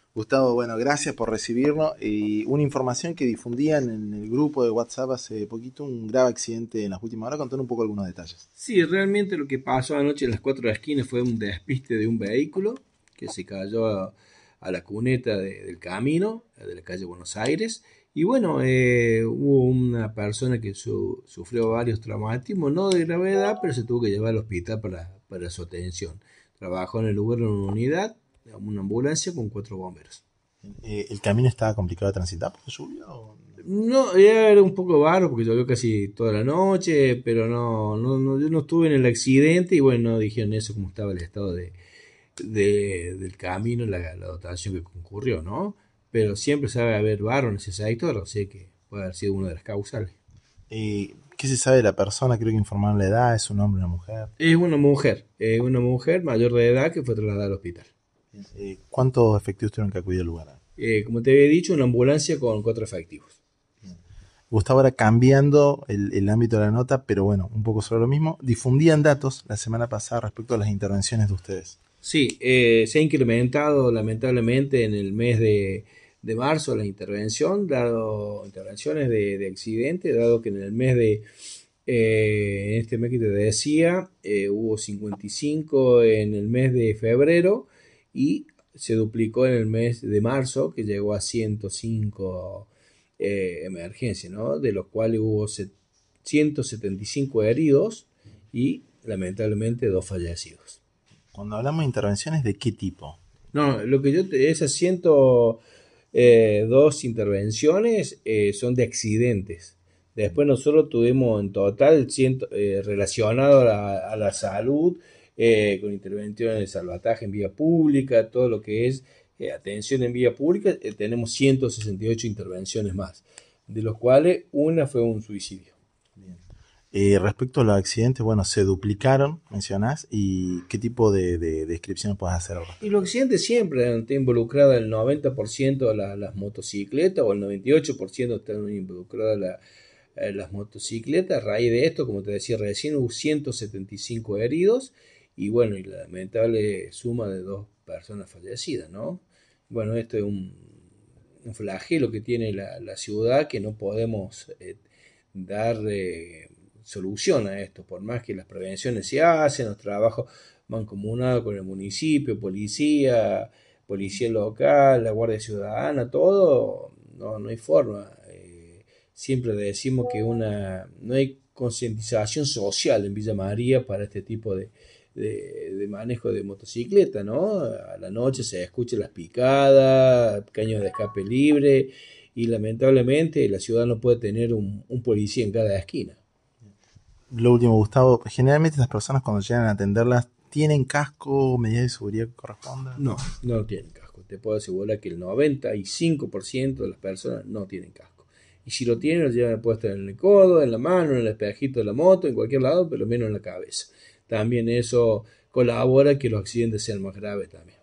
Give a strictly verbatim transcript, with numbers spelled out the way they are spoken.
Gustavo, bueno, gracias por recibirnos. Y una información que difundían en el grupo de WhatsApp hace poquito, un grave accidente en las últimas horas, contando un poco algunos detalles. Sí, realmente lo que pasó anoche en las cuatro esquinas fue un despiste de un vehículo que se cayó a, a la cuneta de- del camino, de la calle Buenos Aires. Y bueno, eh, hubo una persona que su- sufrió varios traumatismos, no de gravedad, pero se tuvo que llevar al hospital para, para su atención. Trabajó en el lugar en una unidad, una ambulancia con cuatro bomberos. Eh, ¿el camino estaba complicado de transitar por la lluvia? O de- No, ya era un poco barro porque llovió casi toda la noche, pero no, no, no, yo no estuve en el accidente y bueno, no dijeron eso como estaba el estado de, de- del camino, la, la dotación que concurrió, ¿no? Pero siempre sabe haber barro en ese sector, o sea que puede haber sido una de las causales. eh, ¿qué se sabe de la persona? Creo que informaron la edad, es un hombre o una mujer. Es una mujer, es una mujer mayor de edad que fue trasladada al hospital. Eh, ¿cuántos efectivos tuvieron que acudir al lugar? Eh, como te había dicho, una ambulancia con cuatro efectivos. Gustavo, ahora cambiando el, el ámbito de la nota, pero bueno, un poco sobre lo mismo, difundían datos la semana pasada respecto a las intervenciones de ustedes. Sí, eh, se ha incrementado lamentablemente en el mes de, de marzo la intervención, dado intervenciones de, de accidente, dado que en el mes de, eh, en este mes que te decía, eh, hubo cincuenta y cinco en el mes de febrero y se duplicó en el mes de marzo, que llegó a ciento cinco eh, emergencias, ¿no? De los cuales hubo se- ciento setenta y cinco heridos y lamentablemente dos fallecidos. Cuando hablamos de intervenciones, ¿de qué tipo? No, lo que yo te, esas ciento eh, dos intervenciones eh, son de accidentes. Después nosotros tuvimos en total ciento, eh, relacionado a la, a la salud, eh, con intervenciones de salvataje en vía pública, todo lo que es eh, atención en vía pública, eh, tenemos ciento sesenta y ocho intervenciones más, de los cuales una fue un suicidio. Bien. Eh, respecto a los accidentes, bueno, se duplicaron, mencionás, y qué tipo de, de descripción puedes hacer al Y respecto. los accidentes siempre están involucradas el noventa por ciento de la- las motocicletas o el noventa y ocho por ciento están involucradas la- eh, las motocicletas. A raíz de esto, como te decía recién, hubo ciento setenta y cinco heridos y bueno, y la lamentable suma de dos personas fallecidas, ¿no? Bueno, esto es un, un flagelo que tiene la, la ciudad que no podemos eh, dar eh, solución a esto, por más que las prevenciones se hacen, los trabajos mancomunados con el municipio, policía, policía local, la Guardia Ciudadana, todo, no, no hay forma. Eh, siempre decimos que una, no hay concientización social en Villa María para este tipo de, de, de manejo de motocicleta, ¿no? A la noche se escuchan las picadas, caños de escape libre y lamentablemente la ciudad no puede tener un, un policía en cada esquina. Lo último, Gustavo, generalmente estas personas cuando llegan a atenderlas, ¿tienen casco, medidas de seguridad que correspondan? No, no tienen casco. Te puedo asegurar que el noventa y cinco por ciento de las personas no tienen casco. Y si lo tienen, lo llevan puesto en el codo, en la mano, en el espejito de la moto, en cualquier lado, pero menos en la cabeza. También eso colabora a que los accidentes sean más graves también.